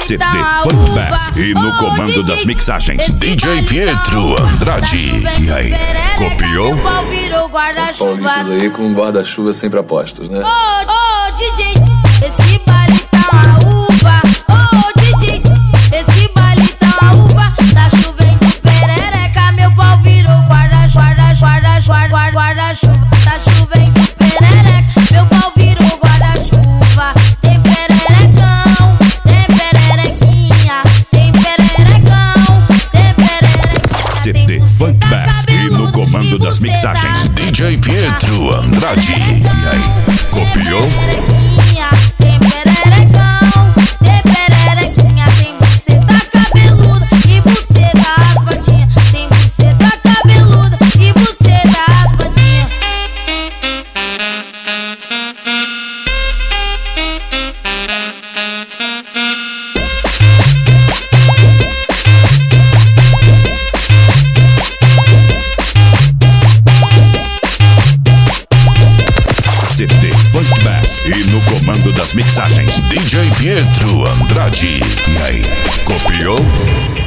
CD Funk Bass. E no comando das mixagens, DJ Pietro Andrade. E aí, copiou? Os paulistas aí com guarda-chuva sempre apostos, né? Ô, DJ, esse baile tá uma uva. Ô, DJ, esse baile tá uma uva. Tá chovendo de perereca, meu pau virou guarda-chuva. Tá chovendo de perereca, meu pau virou guarda-chuva. Tem pererecão, tem pererequinha, tem pererecão, tem pererequinha. CD Funk Bass. E no comando das mixagens, DJ Pietro Andrade. E aí, copiou? Tem pererecão, tem pererequinha, tem buceta cabeluda e buceta as patinhas. Tem buceta cabeluda e buceta as patinhas. CD Funk Bass. E no comando das mixagens, DJ Pietro Andrade. E aí, copiou?